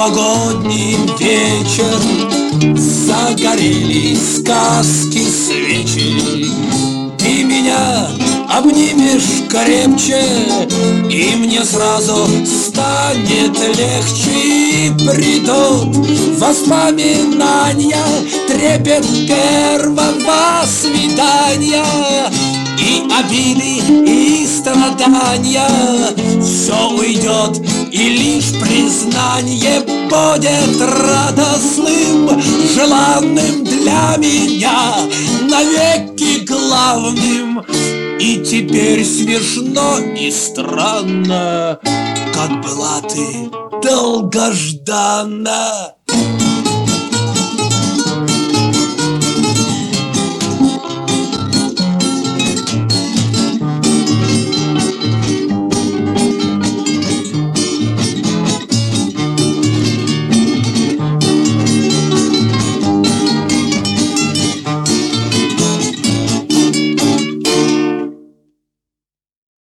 новогодний вечер, загорелись сказки свечи. Ты меня обнимешь крепче, и мне сразу станет легче. И придут воспоминания, трепет первого свидания, и обиды, и страдания. Все уйдет, и лишь признание будет радостным, желанным для меня, навеки главным. И теперь смешно и странно, как была ты долгожданна.